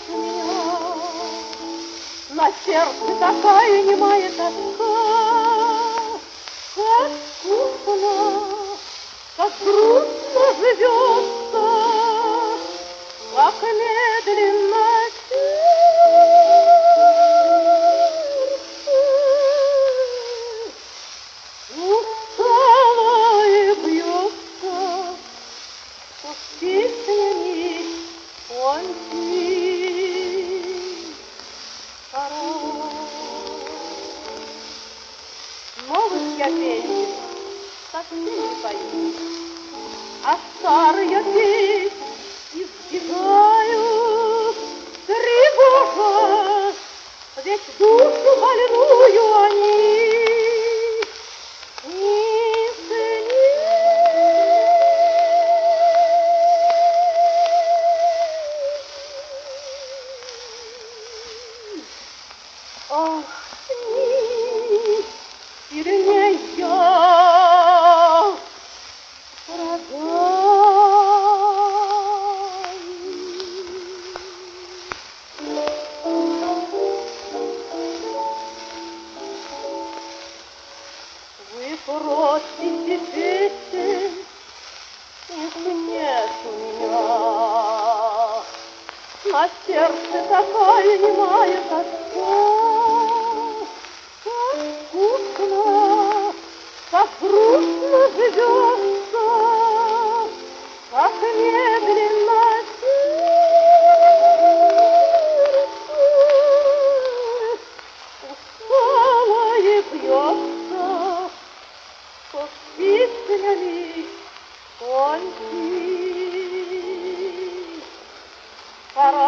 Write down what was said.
меня. На сердце такая немая тоска, как скучно, как грустно живется, как медленно устала и бьется, с песнями уйти пора. Новых я песен совсем не пою, а старые песни избегаю. Тревожа, ведь душу больную они не ценят. Ах, ты сильнее вы просите песен, их нет у меня. На сердце такая немая тоска, как скучно, как грустно живется, как медленно устала и бьется, что с песнями кончить пора.